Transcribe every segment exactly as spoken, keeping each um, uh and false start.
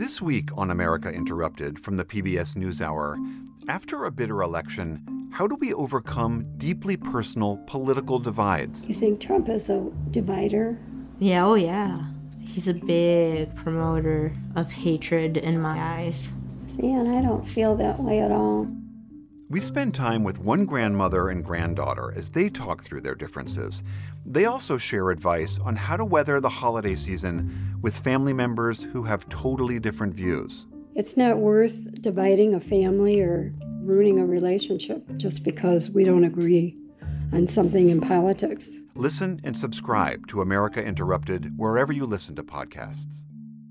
This week on America Interrupted from the P B S NewsHour, after a bitter election, how do we overcome deeply personal political divides? You think Trump is a divider? Yeah, oh yeah. He's a big promoter of hatred in my eyes. See, and I don't feel that way at all. We spend time with one grandmother and granddaughter as they talk through their differences. They also share advice on how to weather the holiday season with family members who have totally different views. It's not worth dividing a family or ruining a relationship just because we don't agree on something in politics. Listen and subscribe to America Interrupted wherever you listen to podcasts.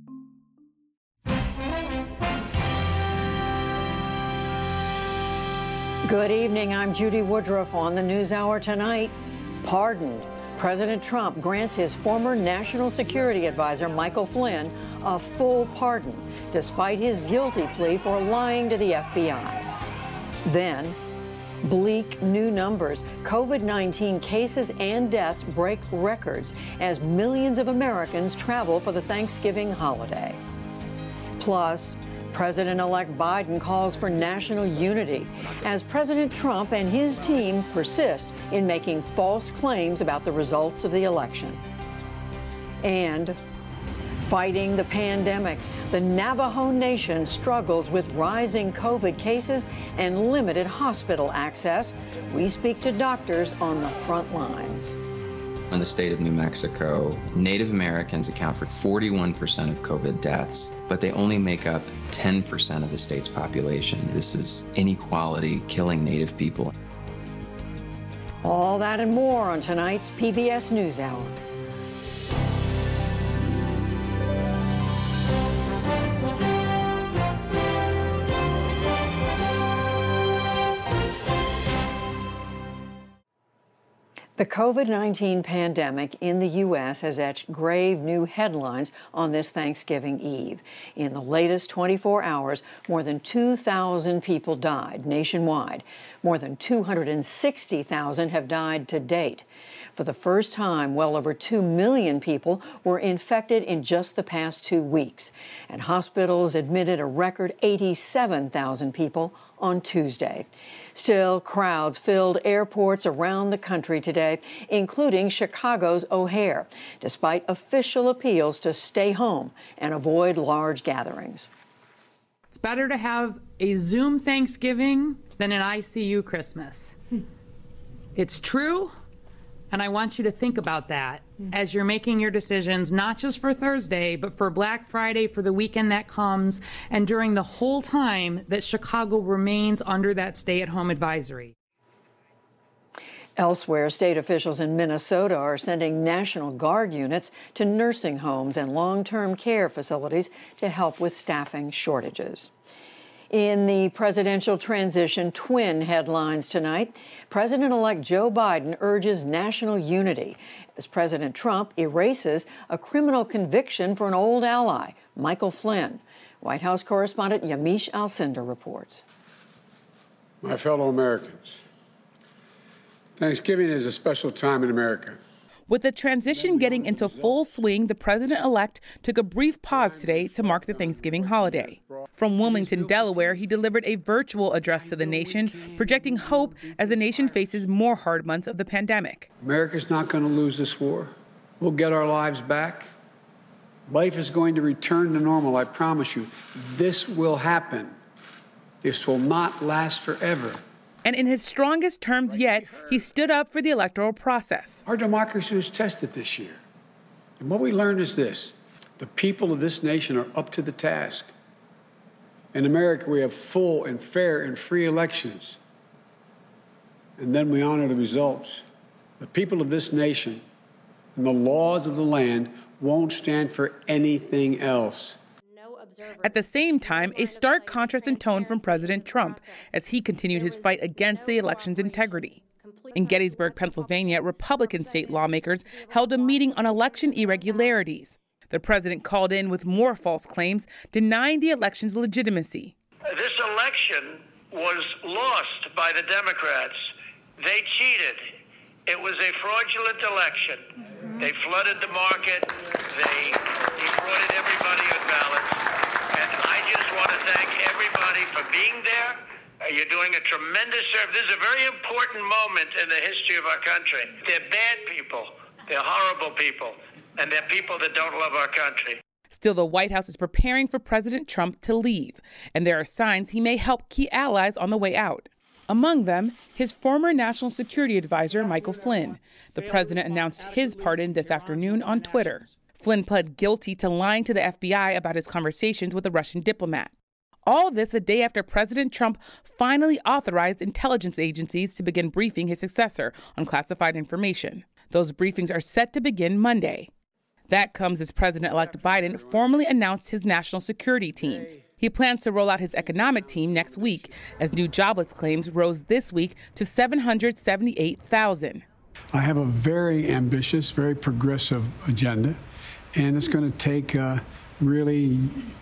Good evening. I'm Judy Woodruff on the NewsHour tonight. Pardoned. President Trump grants his former national security advisor, Michael Flynn, a full pardon, despite his guilty plea for lying to the F B I. Then, bleak new numbers. COVID nineteen cases and deaths break records as millions of Americans travel for the Thanksgiving holiday. Plus, President-elect Biden calls for national unity as President Trump and his team persist in making false claims about the results of the election. And fighting the pandemic, the Navajo Nation struggles with rising COVID cases and limited hospital access. We speak to doctors on the front lines. In the state of New Mexico, Native Americans account for forty-one percent of COVID deaths, but they only make up ten percent of the state's population. This is inequality killing Native people. All that and more on tonight's P B S NewsHour. The COVID nineteen pandemic in the U S has etched grave new headlines on this Thanksgiving Eve. In the latest twenty-four hours, more than two thousand people died nationwide. More than two hundred sixty thousand have died to date. For the first time, well over two million people were infected in just the past two weeks. And hospitals admitted a record eighty-seven thousand people on Tuesday. Still, crowds filled airports around the country today, including Chicago's O'Hare, despite official appeals to stay home and avoid large gatherings. It's better to have a Zoom Thanksgiving than an I C U Christmas. Hmm. It's true, and I want you to think about that hmm. as you're making your decisions, not just for Thursday, but for Black Friday, for the weekend that comes, and during the whole time that Chicago remains under that stay-at-home advisory. Elsewhere, state officials in Minnesota are sending National Guard units to nursing homes and long-term care facilities to help with staffing shortages. In the presidential transition, twin headlines tonight. President-elect Joe Biden urges national unity as President Trump erases a criminal conviction for an old ally, Michael Flynn. White House correspondent Yamiche Alcindor reports. My fellow Americans, Thanksgiving is a special time in America. With the transition getting into full swing, the president-elect took a brief pause today to mark the Thanksgiving holiday. From Wilmington, Delaware, he delivered a virtual address to the nation, projecting hope as the nation faces more hard months of the pandemic. America's not going to lose this war. We'll get our lives back. Life is going to return to normal, I promise you. This will happen. This will not last forever. And in his strongest terms yet, he stood up for the electoral process. Our democracy was tested this year. And what we learned is this: the people of this nation are up to the task. In America, we have full and fair and free elections. And then we honor the results. The people of this nation and the laws of the land won't stand for anything else. At the same time, a stark contrast in tone from President Trump as he continued his fight against the election's integrity. In Gettysburg, Pennsylvania, Republican state lawmakers held a meeting on election irregularities. The president called in with more false claims, denying the election's legitimacy. This election was lost by the Democrats. They cheated. It was a fraudulent election. They flooded the market. They defrauded everybody on ballots. And You're doing a tremendous service. This is a very important moment in the history of our country. They're bad people. They're horrible people. And they're people that don't love our country. Still, the White House is preparing for President Trump to leave, and there are signs he may help key allies on the way out. Among them, his former national security advisor, Michael Flynn. The president announced his pardon this afternoon on Twitter. Flynn pled guilty to lying to the F B I about his conversations with a Russian diplomat. All this a day after President Trump finally authorized intelligence agencies to begin briefing his successor on classified information. Those briefings are set to begin Monday. That comes as President-elect Biden formally announced his national security team. He plans to roll out his economic team next week, as new jobless claims rose this week to seven hundred seventy-eight thousand. I have a very ambitious, very progressive agenda, and it's going to take uh, really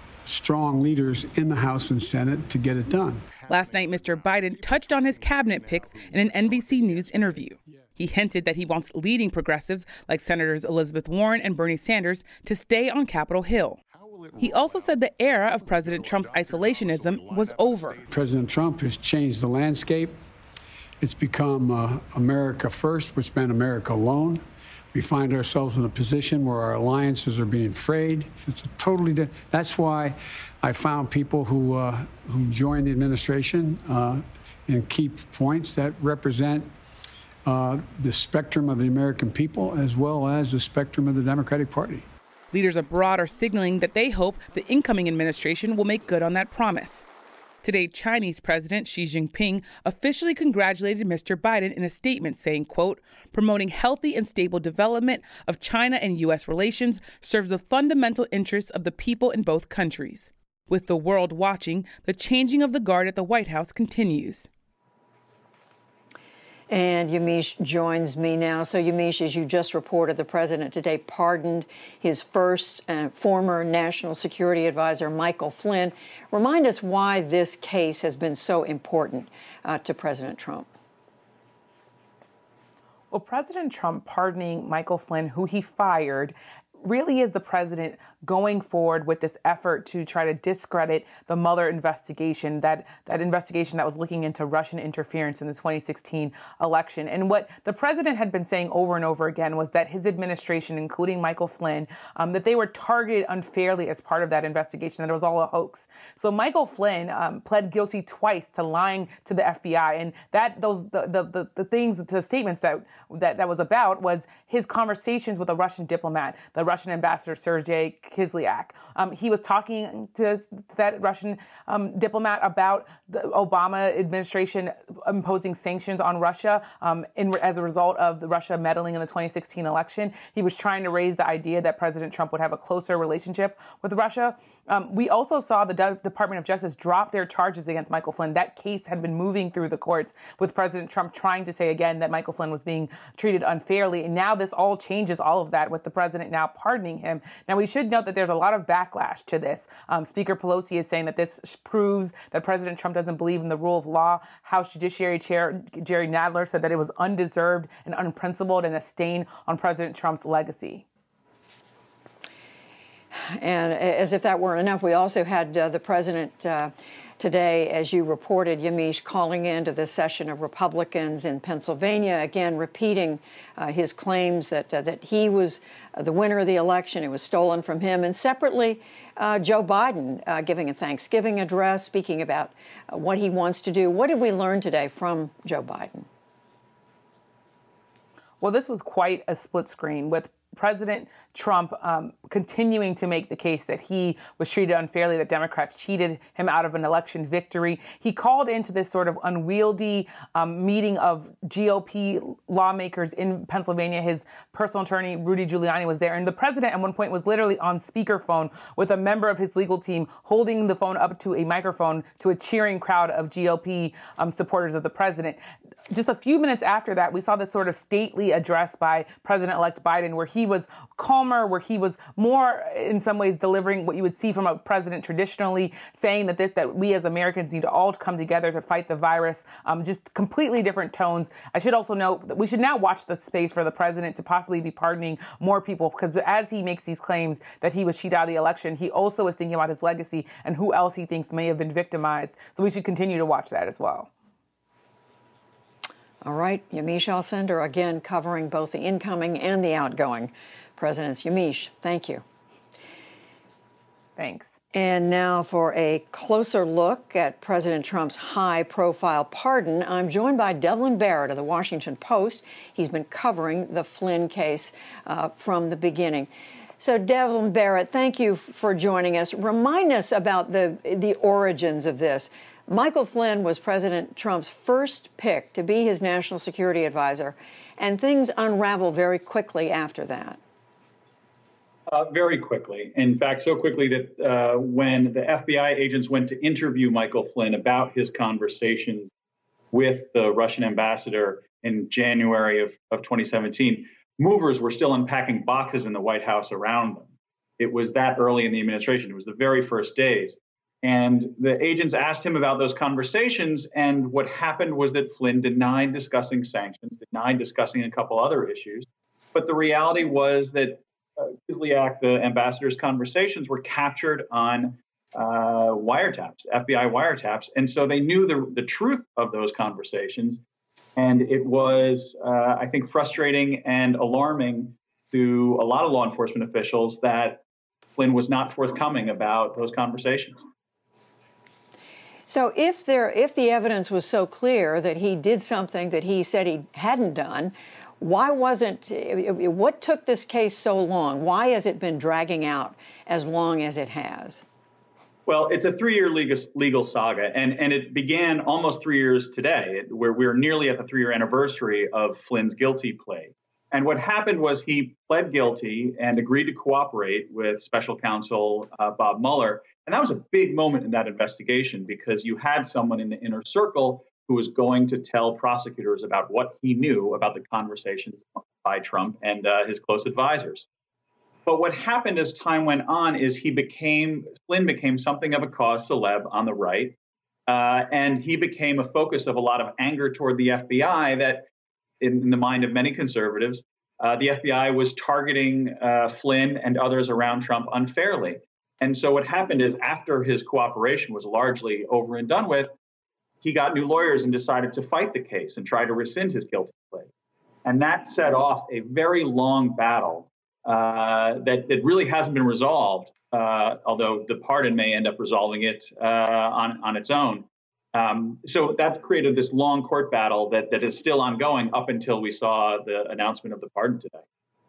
strong leaders in the House and Senate to get it done. Last night, Mister Biden touched on his cabinet picks in an N B C News interview. He hinted that he wants leading progressives like Senators Elizabeth Warren and Bernie Sanders to stay on Capitol Hill. He also said the era of President Trump's isolationism was over. President Trump has changed the landscape. It's become uh, America first, which meant America alone. We find ourselves in a position where our alliances are being frayed. It's a totally different. That's why I found people who uh, who joined the administration uh, in key points that represent uh, the spectrum of the American people as well as the spectrum of the Democratic Party. Leaders abroad are signaling that they hope the incoming administration will make good on that promise. Today, Chinese President Xi Jinping officially congratulated Mister Biden in a statement saying, quote, promoting healthy and stable development of China and U S relations serves the fundamental interests of the people in both countries. With the world watching, the changing of the guard at the White House continues. And Yamiche joins me now. So, Yamiche, as you just reported, the president today pardoned his first uh, former national security advisor, Michael Flynn. Remind us why this case has been so important uh, to President Trump. Well, President Trump pardoning Michael Flynn, who he fired, really is the president going forward with this effort to try to discredit the Mueller investigation, that, that investigation that was looking into Russian interference in the twenty sixteen election. And what the president had been saying over and over again was that his administration, including Michael Flynn, um, that they were targeted unfairly as part of that investigation, that it was all a hoax. So Michael Flynn um, pled guilty twice to lying to the F B I. And that those the the, the, the things, the statements that, that that was about was his conversations with a Russian diplomat, the Russian ambassador Sergei Kislyak. Um, he was talking to that Russian um, diplomat about the Obama administration imposing sanctions on Russia um, in, as a result of the Russia meddling in the twenty sixteen election. He was trying to raise the idea that President Trump would have a closer relationship with Russia. Um, we also saw the De- Department of Justice drop their charges against Michael Flynn. That case had been moving through the courts with President Trump trying to say again that Michael Flynn was being treated unfairly. And now this all changes all of that with the president now pardoning him. Now, we should note that there's a lot of backlash to this. Um, Speaker Pelosi is saying that this proves that President Trump doesn't believe in the rule of law. House Judiciary Chair Jerry Nadler said that it was undeserved and unprincipled and a stain on President Trump's legacy. And as if that weren't enough, we also had uh, the president uh, today, as you reported, Yamiche, calling into the session of Republicans in Pennsylvania, again repeating uh, his claims that uh, that he was uh, the winner of the election. It was stolen from him. And separately, uh, Joe Biden uh, giving a Thanksgiving address, speaking about uh, what he wants to do. What did we learn today from Joe Biden? Well, this was quite a split screen with President Trump um, continuing to make the case that he was treated unfairly, that Democrats cheated him out of an election victory. He called into this sort of unwieldy um, meeting of G O P lawmakers in Pennsylvania. His personal attorney, Rudy Giuliani, was there. And the president at one point was literally on speakerphone with a member of his legal team holding the phone up to a microphone to a cheering crowd of G O P um, supporters of the president. just a few minutes after that, we saw this sort of stately address by President-elect Biden where he was calmer, where he was more, in some ways, delivering what you would see from a president traditionally, saying that this, that we as Americans need to all come together to fight the virus. Um, just completely different tones. I should also note that we should now watch the space for the president to possibly be pardoning more people, because as he makes these claims that he was cheated out of the election, he also is thinking about his legacy and who else he thinks may have been victimized. So we should continue to watch that as well. All right, Yamiche Alcindor, again covering both the incoming and the outgoing presidents. Yamiche, thank you. Thanks. And now for a closer look at President Trump's high-profile pardon, I'm joined by Devlin Barrett of the Washington Post. He's been covering the Flynn case uh, from the beginning. So, Devlin Barrett, thank you for joining us. Remind us about the the origins of this. Michael Flynn was President Trump's first pick to be his national security advisor, and things unraveled very quickly after that. Uh, very quickly. In fact, so quickly that uh, when the F B I agents went to interview Michael Flynn about his conversations with the Russian ambassador in January of, of twenty seventeen, movers were still unpacking boxes in the White House around them. It was that early in the administration. It was the very first days. And the agents asked him about those conversations. And what happened was that Flynn denied discussing sanctions, denied discussing a couple other issues. But the reality was that uh, Kislyak, the ambassador's conversations, were captured on uh, wiretaps, F B I wiretaps. And so they knew the, the truth of those conversations. And it was, uh, I think, frustrating and alarming to a lot of law enforcement officials that Flynn was not forthcoming about those conversations. So if there, if the evidence was so clear that he did something that he said he hadn't done, why wasn't, what took this case so long? Why has it been dragging out as long as it has? Well, it's a three-year legal, legal saga, and, and it began almost three years today, where we're nearly at the three-year anniversary of Flynn's guilty plea. And what happened was he pled guilty and agreed to cooperate with special counsel uh, Bob Mueller. And that was a big moment in that investigation because you had someone in the inner circle who was going to tell prosecutors about what he knew about the conversations by Trump and uh, his close advisors. But what happened as time went on is he became, Flynn became something of a cause celeb on the right. Uh, and he became a focus of a lot of anger toward the F B I that, in, in the mind of many conservatives, uh, the F B I was targeting uh, Flynn and others around Trump unfairly. And so what happened is after his cooperation was largely over and done with, he got new lawyers and decided to fight the case and try to rescind his guilty plea. And that set off a very long battle uh, that, that really hasn't been resolved, uh, although the pardon may end up resolving it uh, on, on its own. Um, so that created this long court battle that, that is still ongoing up until we saw the announcement of the pardon today.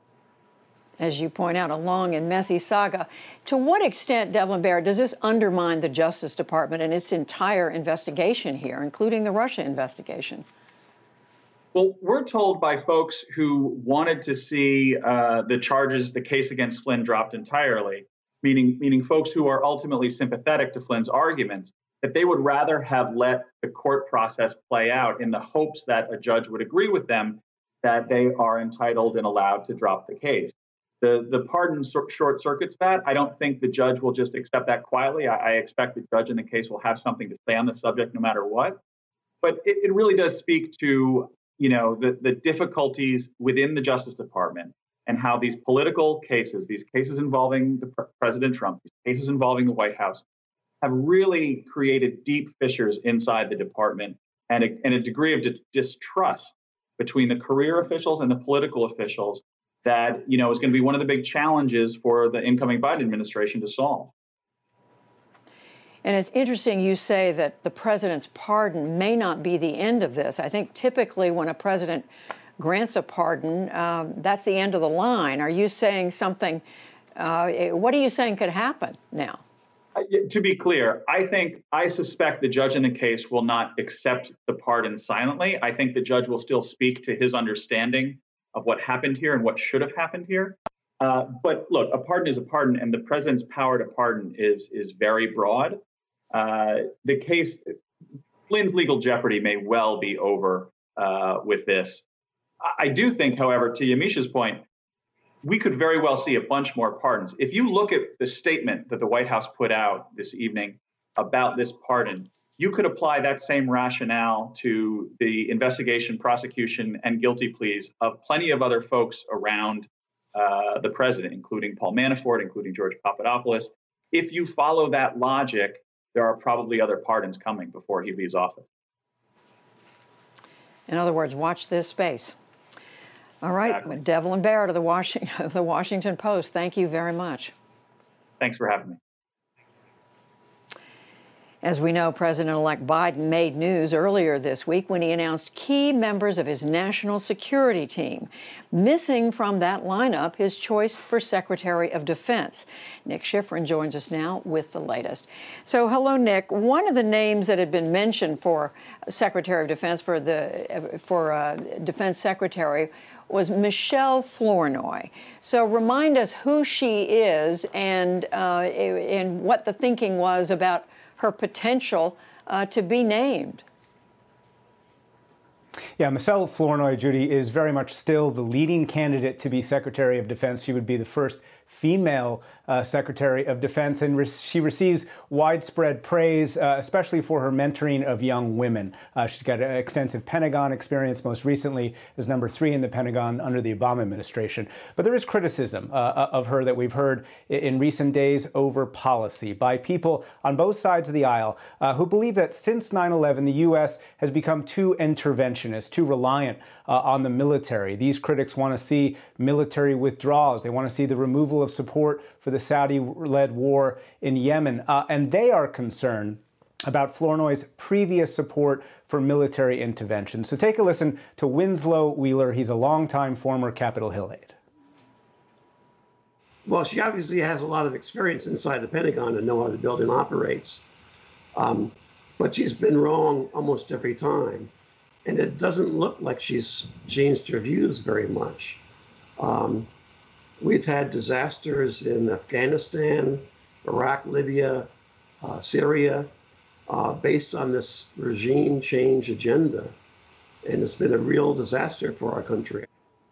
As you point out, a long and messy saga. To what extent, Devlin Barrett, does this undermine the Justice Department and its entire investigation here, including the Russia investigation? Well, we're told by folks who wanted to see uh, the charges, the case against Flynn dropped entirely, meaning, meaning folks who are ultimately sympathetic to Flynn's arguments, that they would rather have let the court process play out in the hopes that a judge would agree with them that they are entitled and allowed to drop the case. The, the pardon short circuits that. I don't think the judge will just accept that quietly. I, I expect the judge in the case will have something to say on the subject no matter what. But it, it really does speak to, you know, the, the difficulties within the Justice Department and how these political cases, these cases involving the pre- President Trump, these cases involving the White House, have really created deep fissures inside the department and a, and a degree of di- distrust between the career officials and the political officials that, you know, is going to be one of the big challenges for the incoming Biden administration to solve. And it's interesting you say that the president's pardon may not be the end of this. I think typically when a president grants a pardon, um, that's the end of the line. Are you saying something, uh, what are you saying could happen now? Uh, to be clear, I think, I suspect the judge in the case will not accept the pardon silently. I think the judge will still speak to his understanding of what happened here and what should have happened here. Uh, but look, a pardon is a pardon, and the president's power to pardon is is very broad. Uh, the case, Flynn's legal jeopardy may well be over uh, with this. I do think, however, to Yamisha's point, we could very well see a bunch more pardons. If you look at the statement that the White House put out this evening about this pardon, you could apply that same rationale to the investigation, prosecution, and guilty pleas of plenty of other folks around uh, the president, including Paul Manafort, including George Papadopoulos. If you follow that logic, there are probably other pardons coming before he leaves office. In other words, watch this space. All right, exactly. Devlin Barrett of the Washington, of the Washington Post, thank you very much. Thanks for having me. As we know, President-elect Biden made news earlier this week when he announced key members of his national security team. Missing from that lineup, his choice for Secretary of Defense. Nick Schifrin joins us now with the latest. So, hello, Nick. One of the names that had been mentioned for Secretary of Defense, for the for uh, Defense Secretary, was Michelle Flournoy. So remind us who she is and uh, and what the thinking was about her potential uh, to be named. Yeah, Michelle Flournoy, Judy, is very much still the leading candidate to be Secretary of Defense. She would be the first female uh, Secretary of Defense, and re- she receives widespread praise, uh, especially for her mentoring of young women. Uh, she's got an extensive Pentagon experience, most recently as number three in the Pentagon under the Obama administration. But there is criticism uh, of her that we've heard in recent days over policy by people on both sides of the aisle uh, who believe that since nine eleven, the U S has become too interventionist, too reliant uh, on the military. These critics want to see military withdrawals. They want to see the removal of support for the Saudi-led war in Yemen. Uh, and they are concerned about Flournoy's previous support for military intervention. So take a listen to Winslow Wheeler. He's a longtime former Capitol Hill aide. Well, she obviously has a lot of experience inside the Pentagon and know how the building operates. Um, but she's been wrong almost every time. And it doesn't look like she's changed her views very much. Um, we've had disasters in Afghanistan, Iraq, Libya, uh, Syria, uh, based on this regime change agenda. And it's been a real disaster for our country.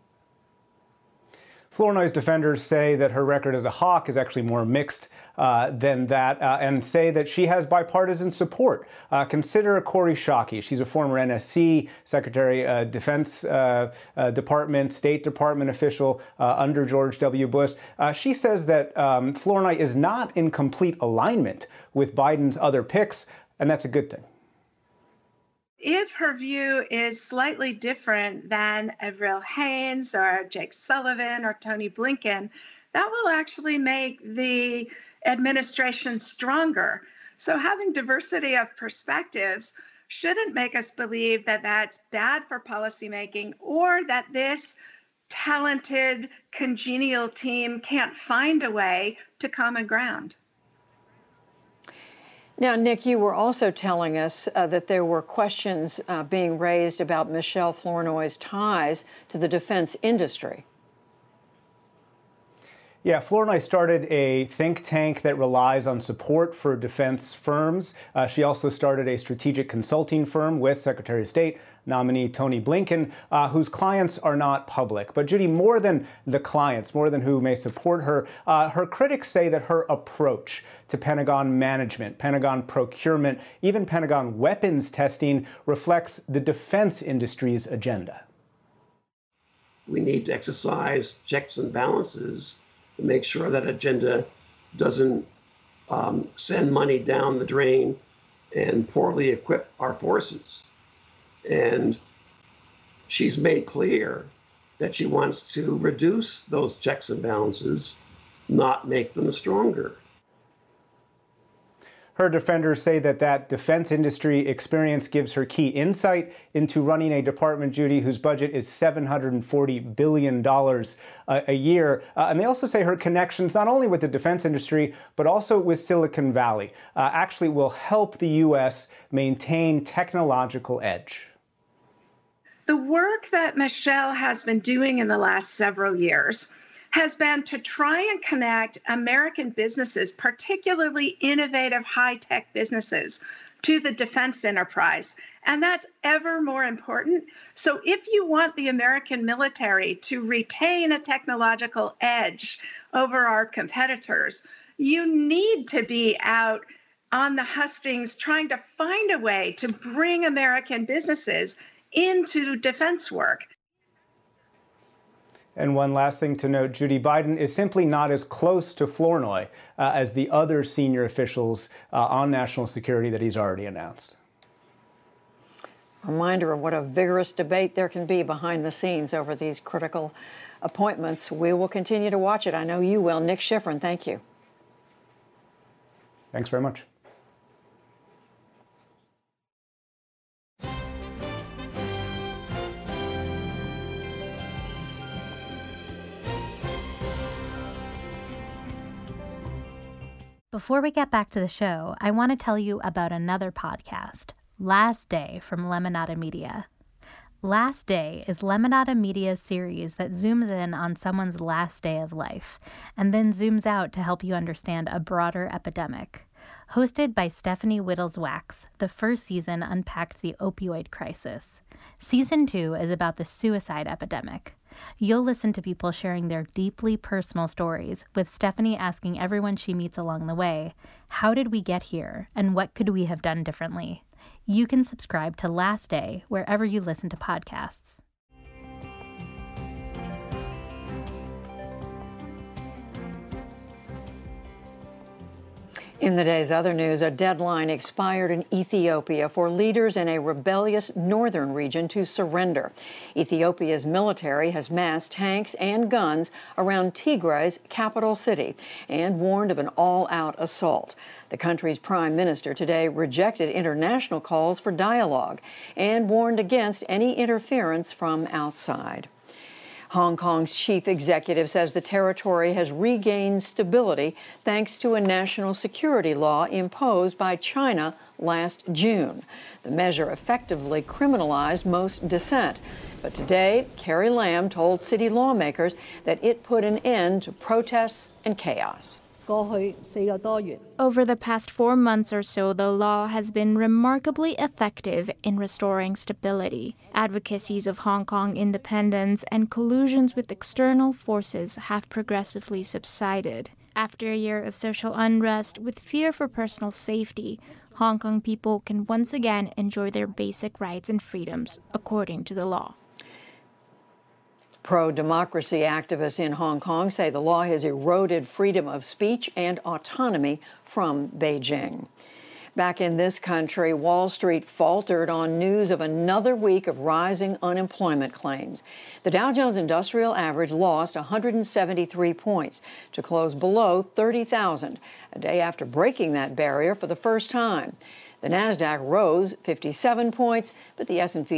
Flournoy's defenders say that her record as a hawk is actually more mixed uh, than that, uh, and say that she has bipartisan support. Uh, consider Kori Schake. She's a former N S C Secretary, uh, Defense uh, uh, Department, State Department official uh, under George W. Bush. Uh, she says that um, Flournoy is not in complete alignment with Biden's other picks, and that's a good thing. If her view is slightly different than Avril Haines or Jake Sullivan or Tony Blinken, that will actually make the administration stronger. So having diversity of perspectives shouldn't make us believe that that's bad for policymaking or that this talented, congenial team can't find a way to common ground. Now, Nick, you were also telling us uh, that there were questions uh, being raised about Michelle Flournoy's ties to the defense industry. Yeah, Flournoy started a think tank that relies on support for defense firms. Uh, she also started a strategic consulting firm with Secretary of State nominee Tony Blinken, uh, whose clients are not public. But Judy, more than the clients, more than who may support her, uh, her critics say that her approach to Pentagon management, Pentagon procurement, even Pentagon weapons testing reflects the defense industry's agenda. We need to exercise checks and balances to make sure that agenda doesn't um, send money down the drain and poorly equip our forces. And she's made clear that she wants to reduce those checks and balances, not make them stronger. Her defenders say that that defense industry experience gives her key insight into running a department, Judy, whose budget is seven hundred forty billion dollars a, a year. Uh, and they also say her connections, not only with the defense industry, but also with Silicon Valley, uh, actually will help the U S maintain technological edge. The work that Michelle has been doing in the last several years has been to try and connect American businesses, particularly innovative high-tech businesses, to the defense enterprise. And that's ever more important. So if you want the American military to retain a technological edge over our competitors, you need to be out on the hustings trying to find a way to bring American businesses into defense work. And one last thing to note, Judy, Biden is simply not as close to Flournoy uh, as the other senior officials uh, on national security that he's already announced. Reminder of what a vigorous debate there can be behind the scenes over these critical appointments. We will continue to watch it. I know you will. Nick Schifrin, thank you. Thanks very much. Before we get back to the show, I want to tell you about another podcast, Last Day from Lemonada Media. Last Day is Lemonada Media's series that zooms in on someone's last day of life and then zooms out to help you understand a broader epidemic. Hosted by Stephanie Whittles-Wax, the first season unpacked the opioid crisis. Season two is about the suicide epidemic. You'll listen to people sharing their deeply personal stories, with Stephanie asking everyone she meets along the way, how did we get here, and what could we have done differently? You can subscribe to Last Day wherever you listen to podcasts. In the day's other news, a deadline expired in Ethiopia for leaders in a rebellious northern region to surrender. Ethiopia's military has massed tanks and guns around Tigray's capital city and warned of an all-out assault. The country's prime minister today rejected international calls for dialogue and warned against any interference from outside. Hong Kong's chief executive says the territory has regained stability thanks to a national security law imposed by China last June. The measure effectively criminalized most dissent. But today, Carrie Lam told city lawmakers that it put an end to protests and chaos. Over the past four months or so, the law has been remarkably effective in restoring stability. Advocacies of Hong Kong independence and collusions with external forces have progressively subsided. After a year of social unrest with fear for personal safety, Hong Kong people can once again enjoy their basic rights and freedoms according to the law. Pro-democracy activists in Hong Kong say the law has eroded freedom of speech and autonomy from Beijing. Back in this country, Wall Street faltered on news of another week of rising unemployment claims. The Dow Jones Industrial Average lost one hundred seventy-three points to close below thirty thousand, a day after breaking that barrier for the first time. The Nasdaq rose fifty-seven points, but the S and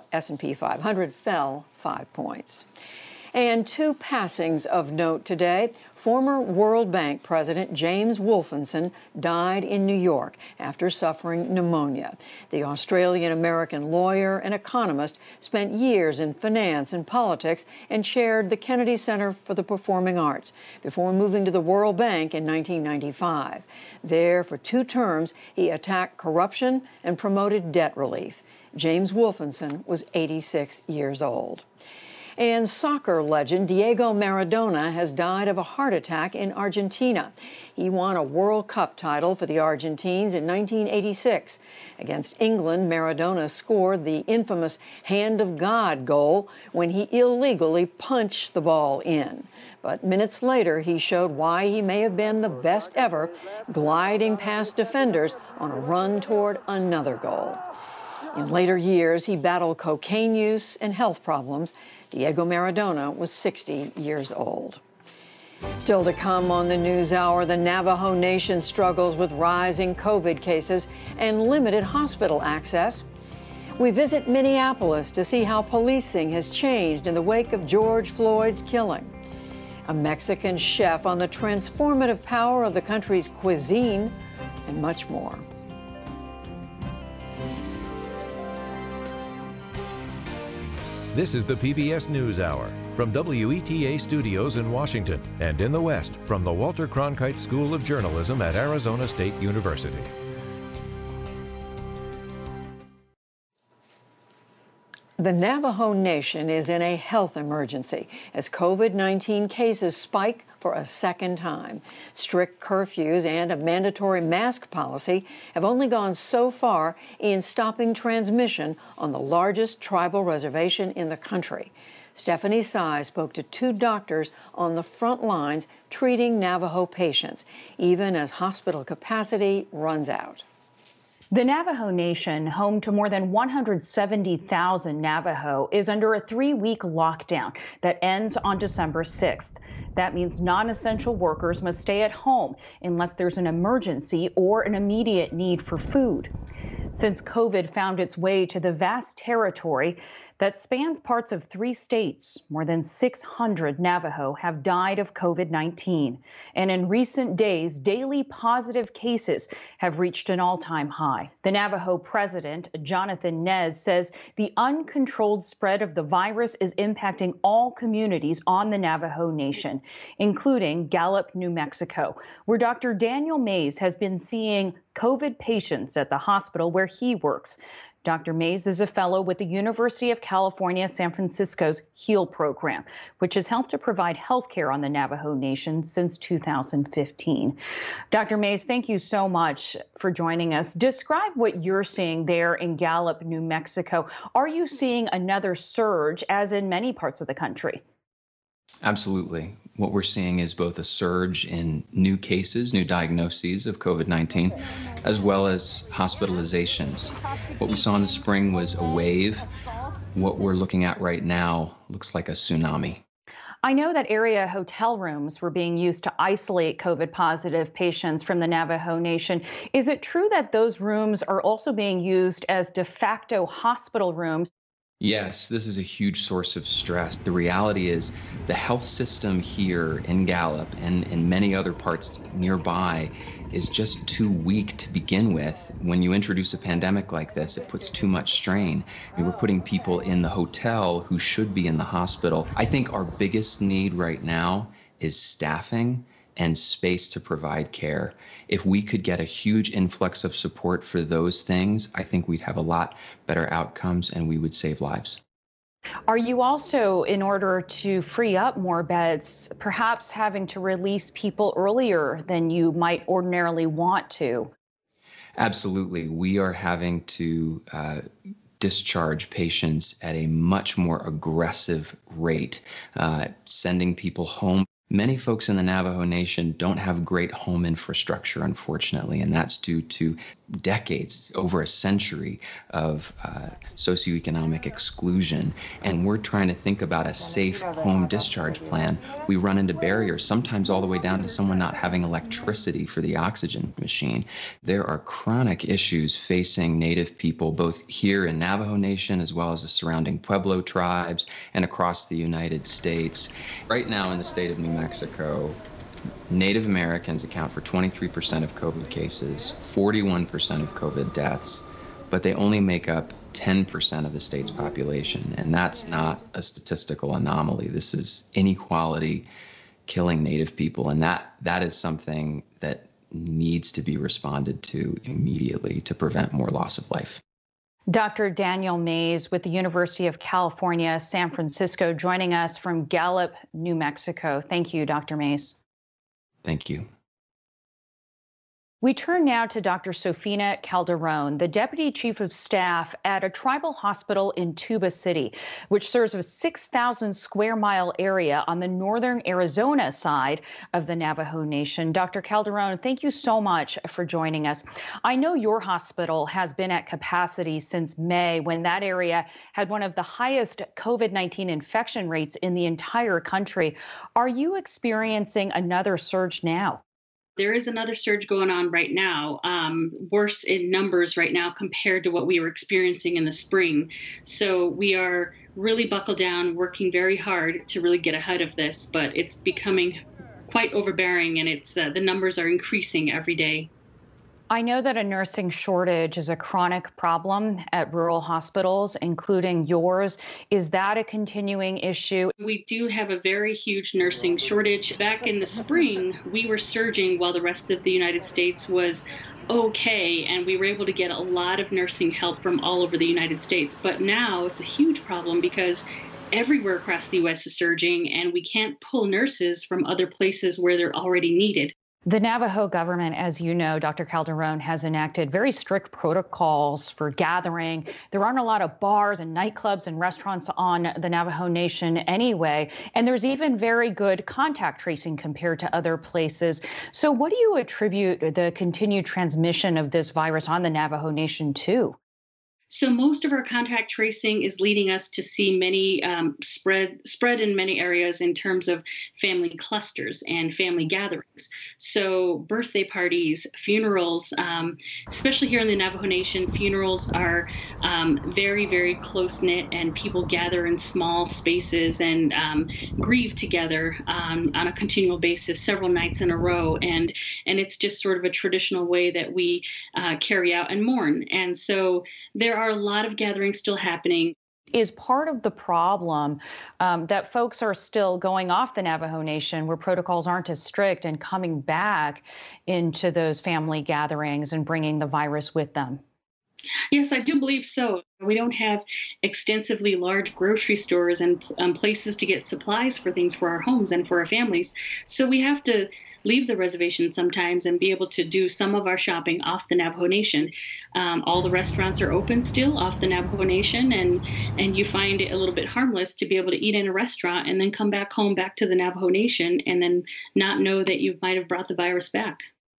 P five hundred fell five points. And two passings of note today. Former World Bank President James Wolfensohn died in New York after suffering pneumonia. The Australian-American lawyer and economist spent years in finance and politics and chaired the Kennedy Center for the Performing Arts before moving to the World Bank in nineteen ninety-five. There, for two terms, he attacked corruption and promoted debt relief. James Wolfensohn was eighty-six years old. And soccer legend Diego Maradona has died of a heart attack in Argentina. He won a World Cup title for the Argentines in nineteen eighty-six. Against England, Maradona scored the infamous Hand of God goal when he illegally punched the ball in. But minutes later, he showed why he may have been the best ever, gliding past defenders on a run toward another goal. In later years, he battled cocaine use and health problems. Diego Maradona was sixty years old. Still to come on the NewsHour, the Navajo Nation struggles with rising COVID cases and limited hospital access. We visit Minneapolis to see how policing has changed in the wake of George Floyd's killing. A Mexican chef on the transformative power of the country's cuisine, and much more. This is the P B S NewsHour from from W E T A Studios in Washington and in the West from the Walter Cronkite School of Journalism at Arizona State University. The Navajo Nation is in a health emergency as COVID nineteen cases spike for a second time. Strict curfews and a mandatory mask policy have only gone so far in stopping transmission on the largest tribal reservation in the country. Stephanie Sy spoke to two doctors on the front lines treating Navajo patients, even as hospital capacity runs out. The Navajo Nation, home to more than one hundred seventy thousand Navajo, is under a three-week lockdown that ends on December sixth. That means non-essential workers must stay at home unless there's an emergency or an immediate need for food. Since COVID found its way to the vast territory that spans parts of three states, more than six hundred Navajo have died of COVID nineteen. And in recent days, daily positive cases have reached an all-time high. The Navajo president, Jonathan Nez, says the uncontrolled spread of the virus is impacting all communities on the Navajo Nation, including Gallup, New Mexico, where Doctor Daniel Mays has been seeing COVID patients at the hospital where he works. Doctor Mays is a fellow with the University of California, San Francisco's HEAL program, which has helped to provide health care on the Navajo Nation since two thousand fifteen. Doctor Mays, thank you so much for joining us. Describe what you're seeing there in Gallup, New Mexico. Are you seeing another surge, as in many parts of the country? Absolutely. What we're seeing is both a surge in new cases, new diagnoses of COVID nineteen, as well as hospitalizations. What we saw in the spring was a wave. What we're looking at right now looks like a tsunami. I know that area hotel rooms were being used to isolate COVID positive patients from the Navajo Nation. Is it true that those rooms are also being used as de facto hospital rooms? Yes, this is a huge source of stress. The reality is the health system here in Gallup and in many other parts nearby is just too weak to begin with. When you introduce a pandemic like this, it puts too much strain. I mean, we're putting people in the hotel who should be in the hospital. I think our biggest need right now is staffing and space to provide care. If we could get a huge influx of support for those things, I think we'd have a lot better outcomes and we would save lives. Are you also, in order to free up more beds, perhaps having to release people earlier than you might ordinarily want to? Absolutely. We are having to uh, discharge patients at a much more aggressive rate, uh, sending people home. Many folks in the Navajo Nation don't have great home infrastructure, unfortunately, and that's due to decades, over a century of uh, socioeconomic exclusion. And we're trying to think about a safe home discharge plan. We run into barriers, sometimes all the way down to someone not having electricity for the oxygen machine. There are chronic issues facing Native people, both here in Navajo Nation as well as the surrounding Pueblo tribes and across the United States. Right now in the state of New Mexico, Native Americans account for twenty-three percent of COVID cases, forty-one percent of COVID deaths, but they only make up ten percent of the state's population. And that's not a statistical anomaly. This is inequality killing Native people. And that that is something that needs to be responded to immediately to prevent more loss of life. Doctor Daniel Mays with the University of California, San Francisco, joining us from Gallup, New Mexico. Thank you, Doctor Mays. Thank you. We turn now to Doctor Sofina Calderon, the Deputy Chief of Staff at a tribal hospital in Tuba City, which serves a six thousand square mile area on the northern Arizona side of the Navajo Nation. Doctor Calderon, thank you so much for joining us. I know your hospital has been at capacity since May, when that area had one of the highest COVID nineteen infection rates in the entire country. Are you experiencing another surge now? There is another surge going on right now, um, worse in numbers right now compared to what we were experiencing in the spring. So we are really buckled down, working very hard to really get ahead of this, but it's becoming quite overbearing, and it's uh, the numbers are increasing every day. I know that a nursing shortage is a chronic problem at rural hospitals, including yours. Is that a continuing issue? We do have a very huge nursing shortage. Back in the spring, we were surging while the rest of the United States was okay, and we were able to get a lot of nursing help from all over the United States. But now it's a huge problem because everywhere across the U S is surging, and we can't pull nurses from other places where they're already needed. The Navajo government, as you know, Doctor Calderon, has enacted very strict protocols for gathering. There aren't a lot of bars and nightclubs and restaurants on the Navajo Nation anyway, and there's even very good contact tracing compared to other places. So what do you attribute the continued transmission of this virus on the Navajo Nation to? So most of our contact tracing is leading us to see many um, spread spread in many areas in terms of family clusters and family gatherings. So birthday parties, funerals, um, especially here in the Navajo Nation, funerals are um, very, very close-knit, and people gather in small spaces and um, grieve together um, on a continual basis several nights in a row. And, and it's just sort of a traditional way that we uh, carry out and mourn. And so there are are a lot of gatherings still happening. Is part of the problem um, that folks are still going off the Navajo Nation where protocols aren't as strict and coming back into those family gatherings and bringing the virus with them? Yes, I do believe so. We don't have extensively large grocery stores and um, places to get supplies for things for our homes and for our families. So we have to leave the reservation sometimes and be able to do some of our shopping off the Navajo Nation. Um, all the restaurants are open still off the Navajo Nation, and, and you find it a little bit harmless to be able to eat in a restaurant and then come back home back to the Navajo Nation and then not know that you might have brought the virus back.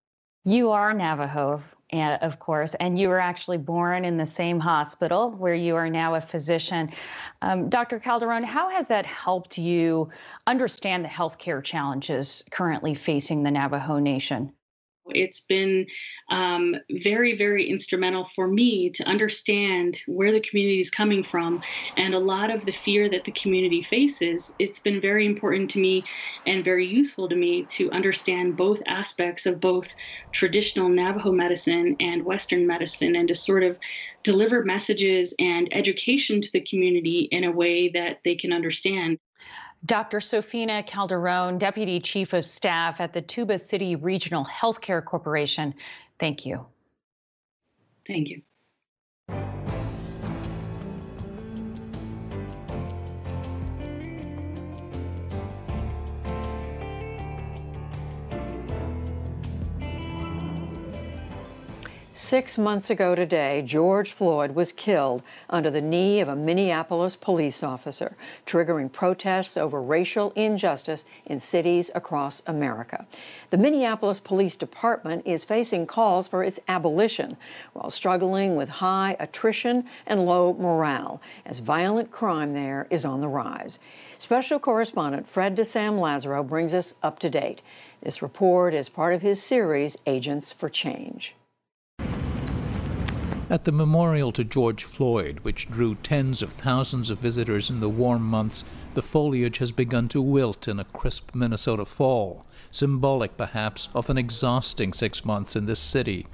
You are Navajo, of course, and you were actually born in the same hospital where you are now a physician. Um, Doctor Calderon, how has that helped you understand the healthcare challenges currently facing the Navajo Nation? It's been um, very, very instrumental for me to understand where the community is coming from and a lot of the fear that the community faces. It's been very important to me and very useful to me to understand both aspects of both traditional Navajo medicine and Western medicine, and to sort of deliver messages and education to the community in a way that they can understand. Doctor Sofina Calderon, Deputy Chief of Staff at the Tuba City Regional Healthcare Corporation, thank you. Thank you. Six months ago today, George Floyd was killed under the knee of a Minneapolis police officer, triggering protests over racial injustice in cities across America. The Minneapolis Police Department is facing calls for its abolition while struggling with high attrition and low morale as violent crime there is on the rise. Special correspondent Fred DeSam Lazaro brings us up to date. This report is part of his series, Agents for Change. At the memorial to George Floyd, which drew tens of thousands of visitors in the warm months, the foliage has begun to wilt in a crisp Minnesota fall, symbolic perhaps of an exhausting six months in this city.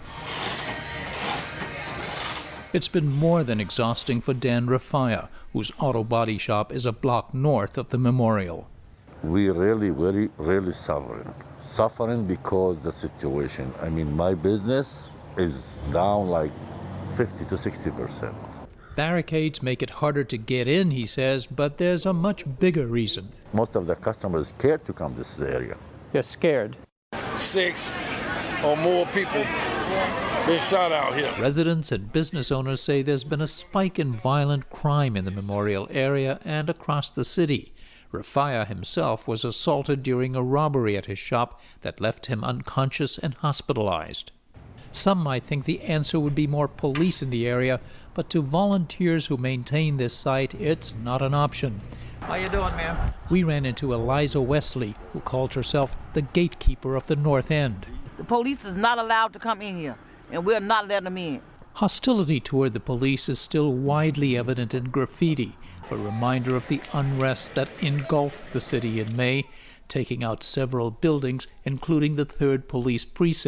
It's been more than exhausting for Dan Rafaya, whose auto body shop is a block north of the memorial. We really, very, really suffering. Suffering because the situation. I mean, my business is down like fifty to sixty percent. Barricades make it harder to get in, he says, but there's a much bigger reason. Most of the customers are scared to come to this area. You're scared? Six or more people been shot out here. Residents and business owners say there's been a spike in violent crime in the memorial area and across the city. Rafaya himself was assaulted during a robbery at his shop that left him unconscious and hospitalized. Some might think the answer would be more police in the area, but to volunteers who maintain this site, it's not an option. How you doing, ma'am? We ran into Eliza Wesley, who called herself the gatekeeper of the North End. The police is not allowed to come in here, and we're not letting them in. Hostility toward the police is still widely evident in graffiti, a reminder of the unrest that engulfed the city in May, taking out several buildings, including the third police precinct,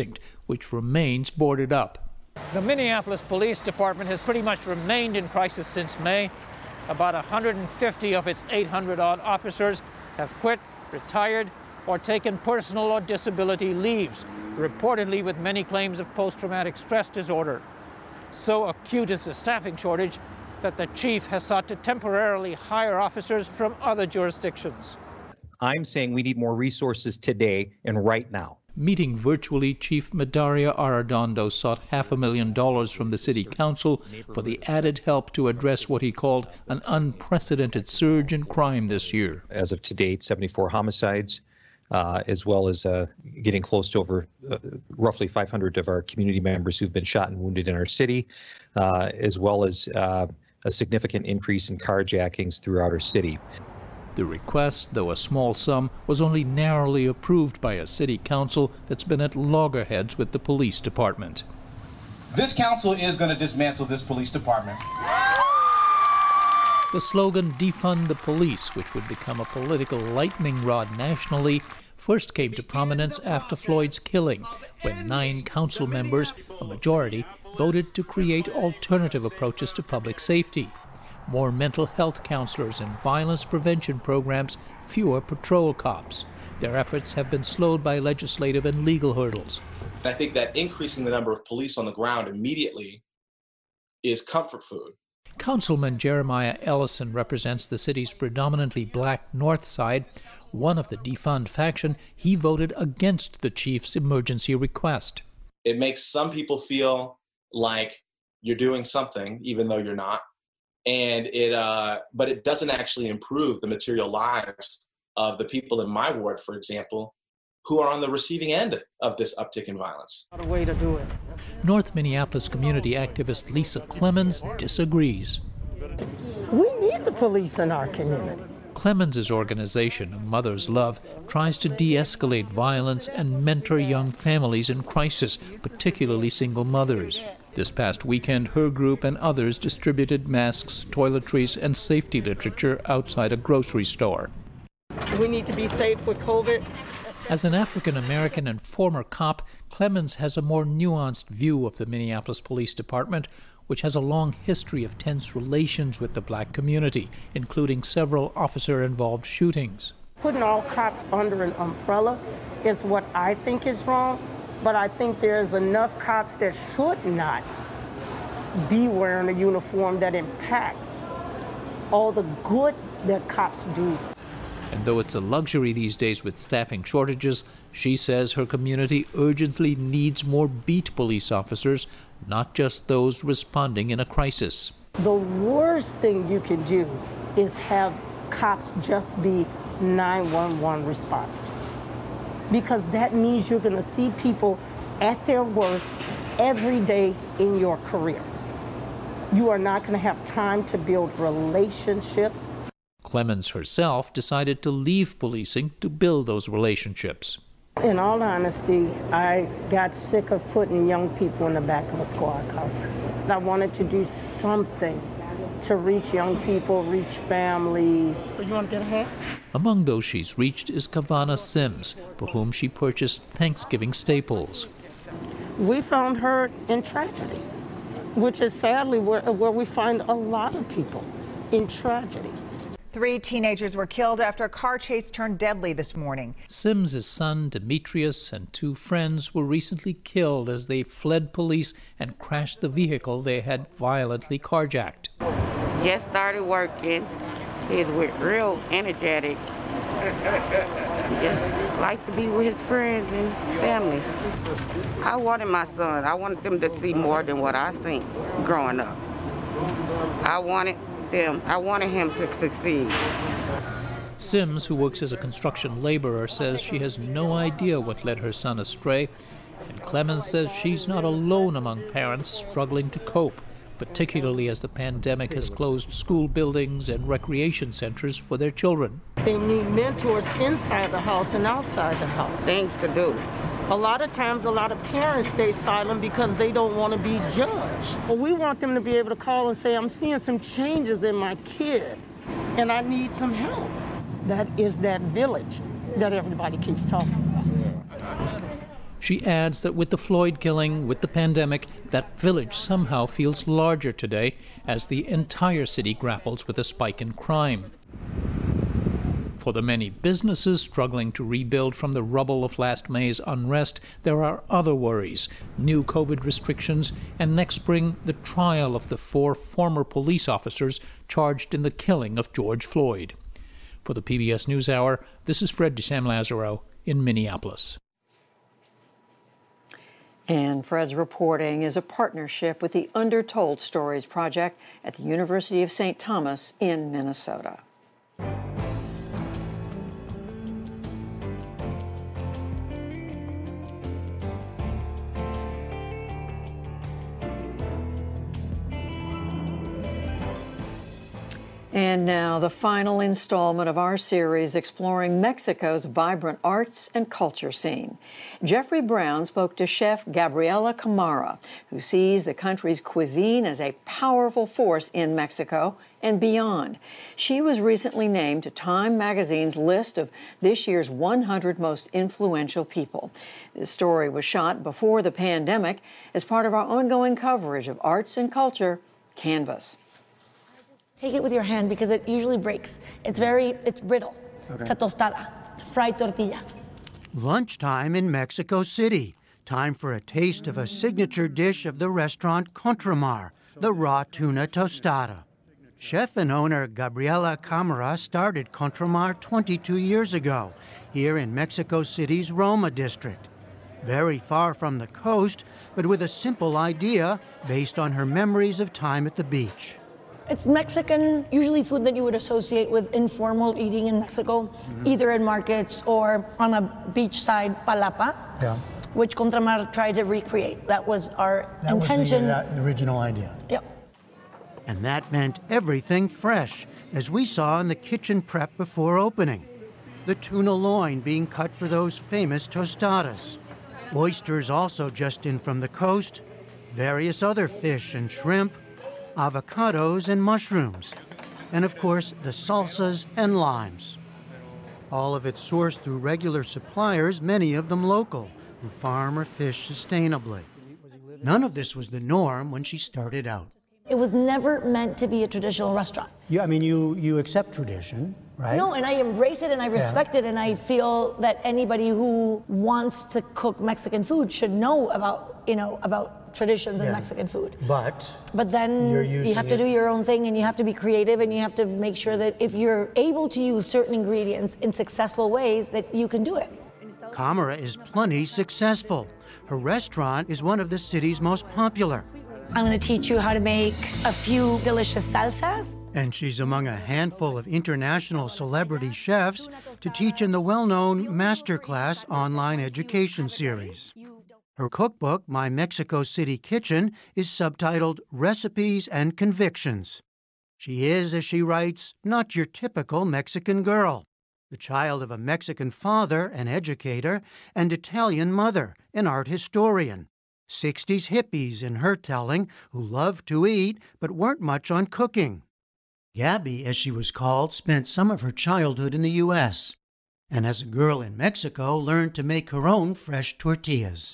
which remains boarded up. The Minneapolis Police Department has pretty much remained in crisis since May. About one hundred fifty of its eight hundred odd officers have quit, retired, or taken personal or disability leaves, reportedly with many claims of post-traumatic stress disorder. So acute is the staffing shortage that the chief has sought to temporarily hire officers from other jurisdictions. I'm saying we need more resources today and right now. Meeting virtually, Chief Medaria Arradondo sought half a million dollars from the city council for the added help to address what he called an unprecedented surge in crime this year. As of to date, seventy-four homicides, uh, as well as uh, getting close to over uh, roughly five hundred of our community members who've been shot and wounded in our city, uh, as well as uh, a significant increase in carjackings throughout our city. The request, though a small sum, was only narrowly approved by a city council that's been at loggerheads with the police department. This council is going to dismantle this police department. The slogan, Defund the Police, which would become a political lightning rod nationally, first came to prominence after Floyd's killing, when nine council members, a majority, voted to create alternative approaches to public safety. More mental health counselors and violence prevention programs, fewer patrol cops. Their efforts have been slowed by legislative and legal hurdles. I think that increasing the number of police on the ground immediately is comfort food. Councilman Jeremiah Ellison represents the city's predominantly black north side. One of the defund faction, he voted against the chief's emergency request. It makes some people feel like you're doing something, even though you're not. And it, uh, but it doesn't actually improve the material lives of the people in my ward, for example, who are on the receiving end of this uptick in violence. What a way to do it. North Minneapolis community activist Lisa Clemens disagrees. We need the police in our community. Clemens' organization, Mother's Love, tries to de-escalate violence and mentor young families in crisis, particularly single mothers. This past weekend, her group and others distributed masks, toiletries, and safety literature outside a grocery store. We need to be safe with COVID. As an African American and former cop, Clemens has a more nuanced view of the Minneapolis Police Department, which has a long history of tense relations with the black community, including several officer-involved shootings. Putting all cops under an umbrella is what I think is wrong. But I think there's enough cops that should not be wearing a uniform that impacts all the good that cops do. And though it's a luxury these days with staffing shortages, she says her community urgently needs more beat police officers, not just those responding in a crisis. The worst thing you can do is have cops just be nine one one responders. Because that means you're going to see people at their worst every day in your career. You are not going to have time to build relationships. Clemens herself decided to leave policing to build those relationships. In all honesty, I got sick of putting young people in the back of a squad car. I wanted to do something to reach young people, reach families. You want to get ahead? Among those she's reached is Kavana Sims, for whom she purchased Thanksgiving staples. We found her in tragedy, which is sadly where, where we find a lot of people, in tragedy. Three teenagers were killed after a car chase turned deadly this morning. Sims' son, Demetrius, and two friends were recently killed as they fled police and crashed the vehicle they had violently carjacked. Just started working. He's real energetic. Just like to be with his friends and family. I wanted my son. I wanted them to see more than what I seen growing up. I wanted them. I wanted him to succeed. Sims, who works as a construction laborer, says she has no idea what led her son astray. And Clemens says she's not alone among parents struggling to cope, particularly as the pandemic has closed school buildings and recreation centers for their children. They need mentors inside the house and outside the house. Things to do. A lot of times, a lot of parents stay silent because they don't want to be judged. But we want them to be able to call and say, I'm seeing some changes in my kid, and I need some help. That is that village that everybody keeps talking about. She adds that with the Floyd killing, with the pandemic, that village somehow feels larger today as the entire city grapples with a spike in crime. For the many businesses struggling to rebuild from the rubble of last May's unrest, there are other worries, new COVID restrictions, and next spring, the trial of the four former police officers charged in the killing of George Floyd. For the P B S NewsHour, this is Fred DeSam-Lazaro in Minneapolis. And Fred's reporting is a partnership with the Undertold Stories Project at the University of Saint Thomas in Minnesota. And now the final installment of our series exploring Mexico's vibrant arts and culture scene. Jeffrey Brown spoke to chef Gabriela Camara, who sees the country's cuisine as a powerful force in Mexico and beyond. She was recently named to Time magazine's list of this year's one hundred most influential people. This story was shot before the pandemic as part of our ongoing coverage of arts and culture, Canvas. Take it with your hand because it usually breaks. It's very, it's brittle. Okay. It's a tostada. It's a fried tortilla. Lunchtime in Mexico City. Time for a taste of a signature dish of the restaurant Contramar, the raw tuna tostada. Chef and owner Gabriela Camara started Contramar twenty-two years ago, here in Mexico City's Roma district. Very far from the coast, but with a simple idea based on her memories of time at the beach. It's Mexican, usually food that you would associate with informal eating in Mexico, mm-hmm. either in markets or on a beachside palapa, yeah. which Contramar tried to recreate. That was our that intention. That was the, uh, the original idea. Yep. And that meant everything fresh, as we saw in the kitchen prep before opening. The tuna loin being cut for those famous tostadas. Oysters also just in from the coast, various other fish and shrimp, avocados and mushrooms, and of course the salsas and limes. All of it sourced through regular suppliers, many of them local, who farm or fish sustainably. None of this was the norm when she started out. It was never meant to be a traditional restaurant. Yeah, I mean, you, you accept tradition, right? No, and I embrace it and I respect yeah. it, and I feel that anybody who wants to cook Mexican food should know about, you know, about traditions yeah. in Mexican food. But but then you have to do your own thing, and you have to be creative, and you have to make sure that if you're able to use certain ingredients in successful ways, that you can do it. Camara is plenty successful. Her restaurant is one of the city's most popular. I'm going to teach you how to make a few delicious salsas. And she's among a handful of international celebrity chefs to teach in the well-known Masterclass online education series. Her cookbook, My Mexico City Kitchen, is subtitled Recipes and Convictions. She is, as she writes, not your typical Mexican girl, the child of a Mexican father, an educator, and Italian mother, an art historian. sixties hippies, in her telling, who loved to eat but weren't much on cooking. Gabby, as she was called, spent some of her childhood in the U S, and as a girl in Mexico, learned to make her own fresh tortillas.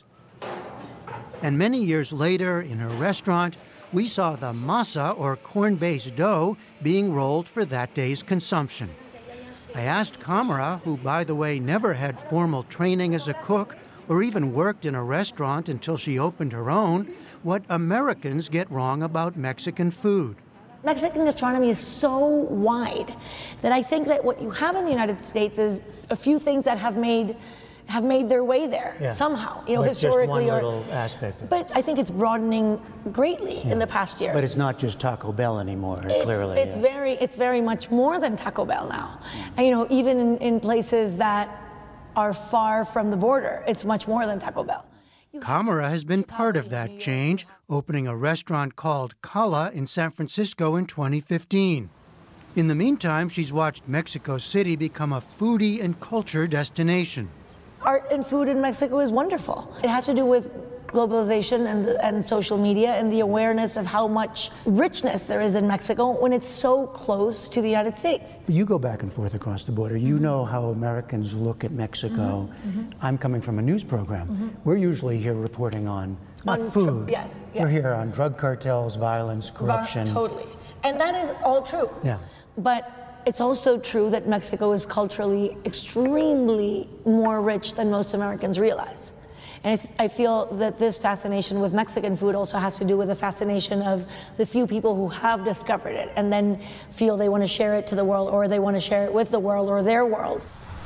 And many years later, in her restaurant, we saw the masa, or corn-based dough, being rolled for that day's consumption. I asked Camara, who, by the way, never had formal training as a cook or even worked in a restaurant until she opened her own, what Americans get wrong about Mexican food. Mexican gastronomy is so wide that I think that what you have in the United States is a few things that have made have made their way there yeah. somehow, you know, well, historically. Just one or, little aspect. Of but I think it's broadening greatly yeah. in the past year. But it's not just Taco Bell anymore, it's, clearly. It's yeah. very, it's very much more than Taco Bell now. And, you know, even in, in places that are far from the border, it's much more than Taco Bell. Camara has been part of that change, opening a restaurant called Cala in San Francisco in twenty fifteen. In the meantime, she's watched Mexico City become a foodie and culture destination. Art and food in Mexico is wonderful. It has to do with globalization and, the, and social media and the awareness of how much richness there is in Mexico when it's so close to the United States. You go back and forth across the border. You mm-hmm. know how Americans look at Mexico. Mm-hmm. I'm coming from a news program. Mm-hmm. We're usually here reporting on, not on food. Tr- yes, yes. We're here on drug cartels, violence, corruption. Va- totally. And that is all true. Yeah. But it's also true that Mexico is culturally extremely more rich than most Americans realize. And I, th- I feel that this fascination with Mexican food also has to do with the fascination of the few people who have discovered it and then feel they want to share it to the world, or they want to share it with the world or their world.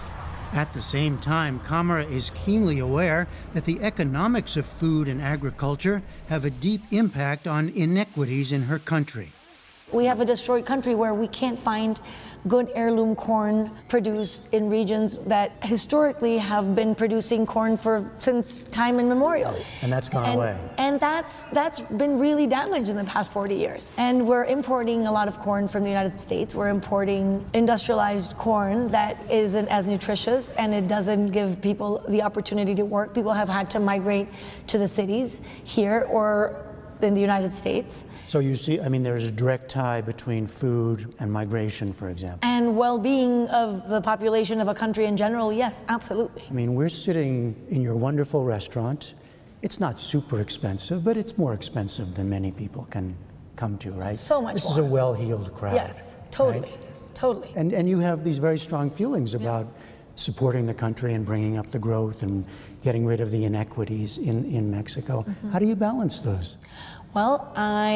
At the same time, Kamara is keenly aware that the economics of food and agriculture have a deep impact on inequities in her country. We have a destroyed country where we can't find good heirloom corn produced in regions that historically have been producing corn for since time immemorial. And that's gone and, away. And that's that's been really damaged in the past forty years. And we're importing a lot of corn from the United States. We're importing industrialized corn that isn't as nutritious, and it doesn't give people the opportunity to work. People have had to migrate to the cities here or in the United States. So you see, I mean, there's a direct tie between food and migration, for example. And well-being of the population of a country in general, yes, absolutely. I mean, we're sitting in your wonderful restaurant. It's not super expensive, but it's more expensive than many people can come to, right? So much This more. is a well-heeled crowd. Yes, totally, right? totally. And and you have these very strong feelings about yeah. supporting the country and bringing up the growth and getting rid of the inequities in, in Mexico. Mm-hmm. How do you balance those? Well,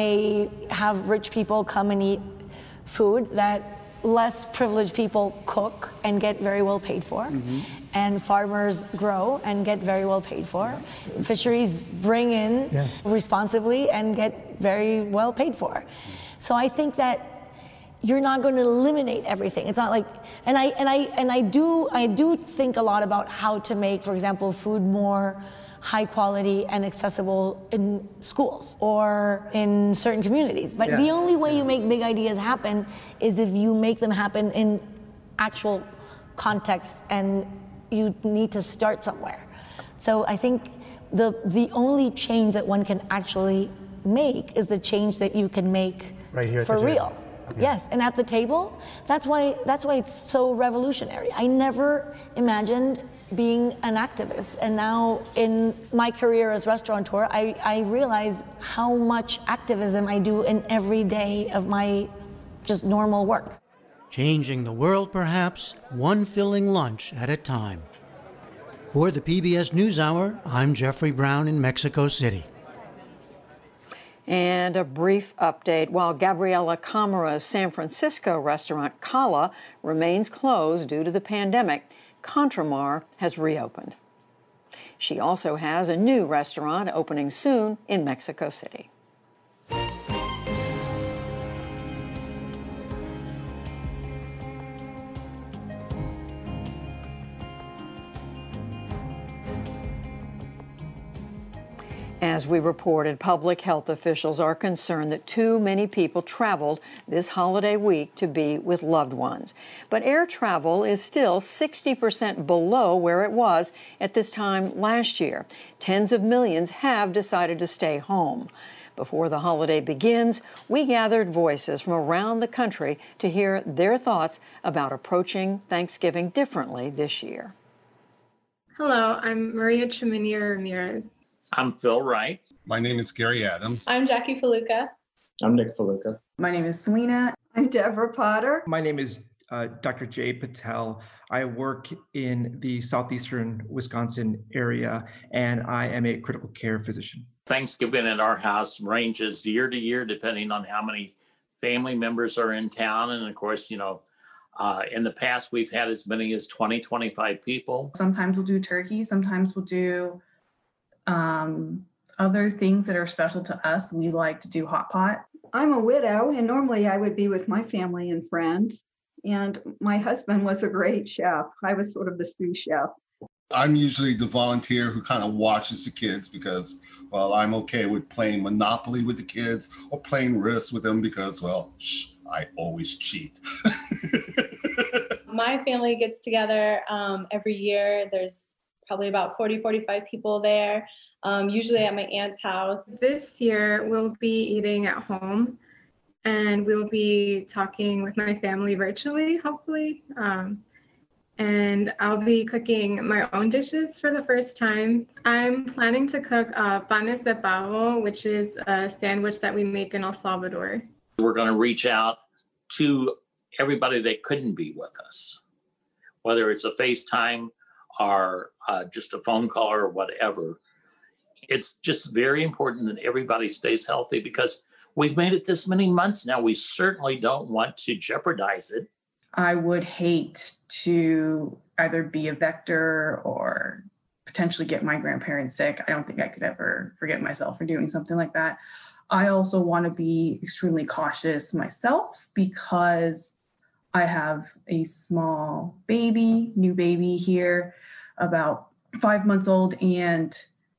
I have rich people come and eat food that less privileged people cook and get very well paid for. Mm-hmm. And farmers grow and get very well paid for. Yeah. Fisheries bring in yeah. responsibly and get very well paid for. So I think that you're not going to eliminate everything. It's not like, and I and I and I do I do think a lot about how to make, for example, food more high quality and accessible in schools or in certain communities. But yeah. the only way you make big ideas happen is if you make them happen in actual context, and you need to start somewhere. So I think the the only change that one can actually make is the change that you can make right here for real. Yeah. Yes, and at the table, that's why that's why it's so revolutionary. I never imagined being an activist, and now in my career as restaurateur, I, I realize how much activism I do in every day of my just normal work. Changing the world, perhaps, one filling lunch at a time. For the P B S NewsHour, I'm Jeffrey Brown in Mexico City. And a brief update. While Gabriela Camara's San Francisco restaurant Cala remains closed due to the pandemic, Contramar has reopened. She also has a new restaurant opening soon in Mexico City. As we reported, public health officials are concerned that too many people traveled this holiday week to be with loved ones. But air travel is still sixty percent below where it was at this time last year. Tens of millions have decided to stay home. Before the holiday begins, we gathered voices from around the country to hear their thoughts about approaching Thanksgiving differently this year. Hello, I'm Maria Chiminier Ramirez. I'm Phil Wright. My name is Gary Adams. I'm Jackie Faluca. I'm Nick Faluca. My name is Selena. I'm Deborah Potter. My name is uh, Doctor Jay Patel. I work in the southeastern Wisconsin area, and I am a critical care physician. Thanksgiving at our house ranges year to year depending on how many family members are in town. And of course, you know, uh, in the past, we've had as many as twenty, twenty-five people. Sometimes we'll do turkey. Sometimes we'll do Um, other things that are special to us. We like to do hot pot. I'm a widow, and normally I would be with my family and friends. And my husband was a great chef. I was sort of the sous chef. I'm usually the volunteer who kind of watches the kids because, well, I'm okay with playing Monopoly with the kids or playing Risk with them because, well, shh, I always cheat. My family gets together um, every year. There's probably about forty, forty-five people there. um, usually at my aunt's house. This year, we'll be eating at home, and we'll be talking with my family virtually, hopefully. Um, and I'll be cooking my own dishes for the first time. I'm planning to cook uh, panes de pavo, which is a sandwich that we make in El Salvador. We're going to reach out to everybody that couldn't be with us, whether it's a FaceTime or uh, just a phone call or whatever. It's just very important that everybody stays healthy because we've made it this many months now. We certainly don't want to jeopardize it. I would hate to either be a vector or potentially get my grandparents sick. I don't think I could ever forgive myself for doing something like that. I also want to be extremely cautious myself because I have a small baby, new baby here, about five months old. And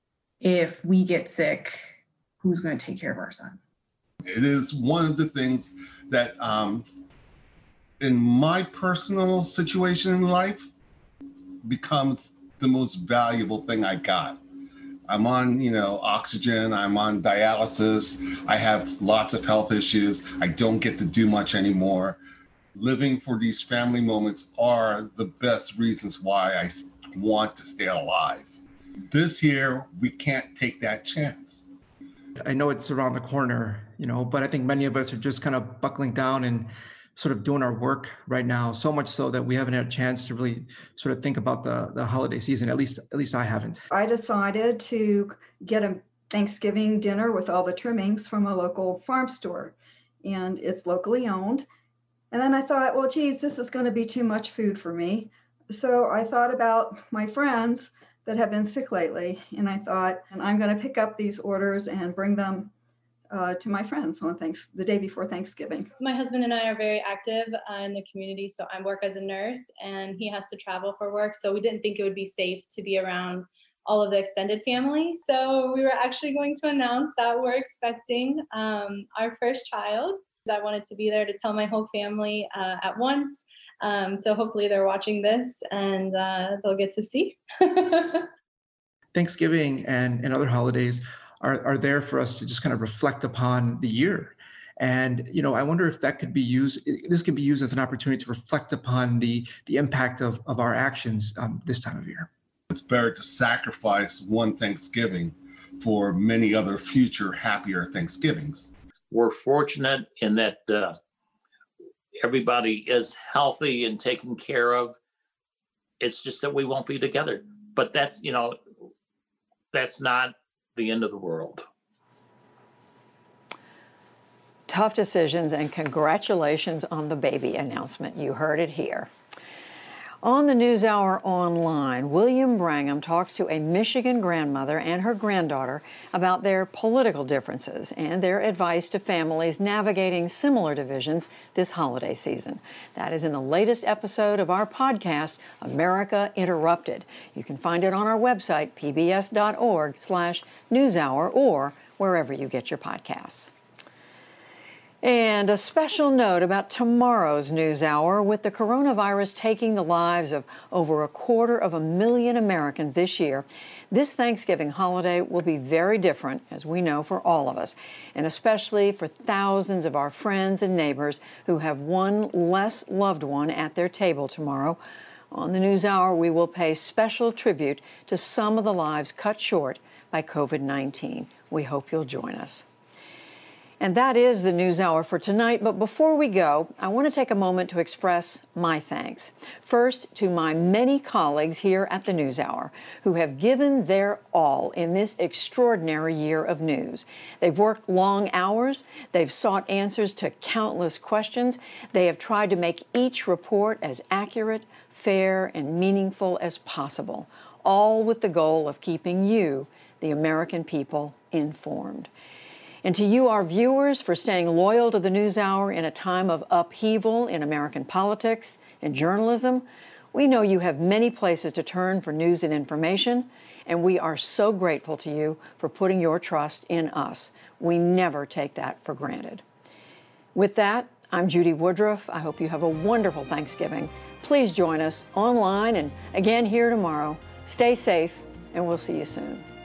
if we get sick, who's going to take care of our son? It is one of the things that, um, in my personal situation in life, becomes the most valuable thing I got. I'm on, you know, oxygen, I'm on dialysis, I have lots of health issues, I don't get to do much anymore. Living for these family moments are the best reasons why I want to stay alive. This year, we can't take that chance. I know it's around the corner, you know, but I think many of us are just kind of buckling down and sort of doing our work right now, so much so that we haven't had a chance to really sort of think about the, the holiday season. At least, at least I haven't. I decided to get a Thanksgiving dinner with all the trimmings from a local farm store, and it's locally owned. And then I thought, well, geez, this is going to be too much food for me. So I thought about my friends that have been sick lately, and I thought, and I'm going to pick up these orders and bring them Uh, to my friends on thanks the day before Thanksgiving. My husband and I are very active uh, in the community. So I work as a nurse and he has to travel for work. So we didn't think it would be safe to be around all of the extended family. So we were actually going to announce that we're expecting um, our first child. I wanted to be there to tell my whole family uh, at once. Um, so hopefully they're watching this and uh, they'll get to see. Thanksgiving and, and other holidays Are, are there for us to just kind of reflect upon the year. And, you know, I wonder if that could be used, this can be used as an opportunity to reflect upon the, the impact of, of our actions um, this time of year. It's better to sacrifice one Thanksgiving for many other future happier Thanksgivings. We're fortunate in that uh, everybody is healthy and taken care of. It's just that we won't be together. But that's, you know, that's not the end of the world. Tough decisions, and congratulations on the baby announcement. You heard it here. On the NewsHour Online, William Brangham talks to a Michigan grandmother and her granddaughter about their political differences and their advice to families navigating similar divisions this holiday season. That is in the latest episode of our podcast, America Interrupted. You can find it on our website, p b s dot org slash newshour, or wherever you get your podcasts. And a special note about tomorrow's NewsHour. With the coronavirus taking the lives of over a quarter of a million Americans this year, this Thanksgiving holiday will be very different, as we know, for all of us, and especially for thousands of our friends and neighbors who have one less loved one at their table tomorrow. On the NewsHour, we will pay special tribute to some of the lives cut short by COVID nineteen. We hope you'll join us. And that is the NewsHour for tonight. But before we go, I want to take a moment to express my thanks. First, to my many colleagues here at the NewsHour who have given their all in this extraordinary year of news. They've worked long hours. They've sought answers to countless questions. They have tried to make each report as accurate, fair, and meaningful as possible, all with the goal of keeping you, the American people, informed. And to you, our viewers, for staying loyal to the NewsHour in a time of upheaval in American politics and journalism. We know you have many places to turn for news and information, and we are so grateful to you for putting your trust in us. We never take that for granted. With that, I'm Judy Woodruff. I hope you have a wonderful Thanksgiving. Please join us online and again here tomorrow. Stay safe, and we'll see you soon.